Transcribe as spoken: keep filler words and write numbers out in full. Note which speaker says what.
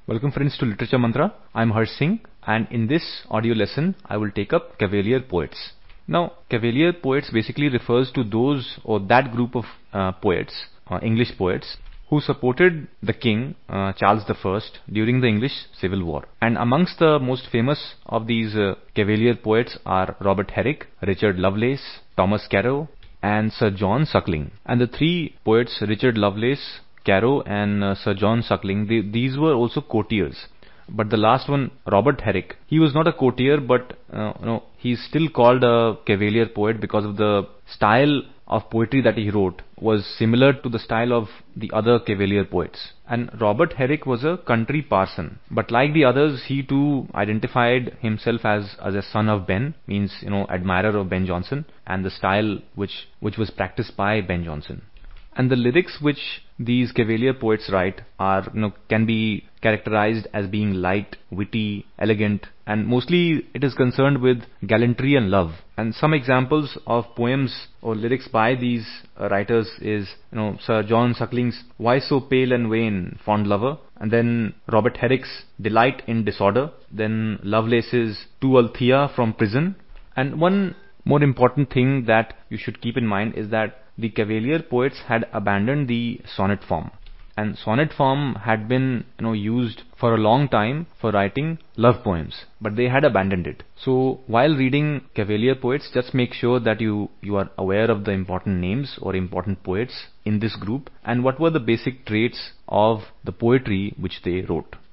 Speaker 1: Welcome friends to Literature Mantra. I am Harsh Singh, and in this audio lesson I will take up Cavalier poets. Now Cavalier poets basically refers to those or that group of uh, poets, uh, English poets, who supported the king uh, Charles the First during the English Civil War. And amongst the most famous of these uh, Cavalier poets are Robert Herrick, Richard Lovelace, Thomas Carew and Sir John Suckling. And the three poets, Richard Lovelace, Carew and uh, Sir John Suckling, they, these were also courtiers. But the last one, Robert Herrick, he was not a courtier, but uh, you know, he's still called a Cavalier poet because of the style of poetry that he wrote was similar to the style of the other Cavalier poets. And Robert Herrick was a country parson, but like the others, he too identified himself as as a son of Ben, means you know admirer of Ben Jonson, and the style which which was practiced by Ben Jonson. And the lyrics which these Cavalier poets write are, you know, can be characterized as being light, witty, elegant, and mostly it is concerned with gallantry and love. And some examples of poems or lyrics by these uh, writers is, you know, Sir John Suckling's "Why So Pale and Wan, Fond Lover," and then Robert Herrick's "Delight in Disorder," then Lovelace's "To Althea from Prison." And one more important thing that you should keep in mind is that the Cavalier poets had abandoned the sonnet form, and sonnet form had been you know used for a long time for writing love poems, but they had abandoned it. So while reading Cavalier poets, just make sure that you you are aware of the important names or important poets in this group and what were the basic traits of the poetry which they wrote.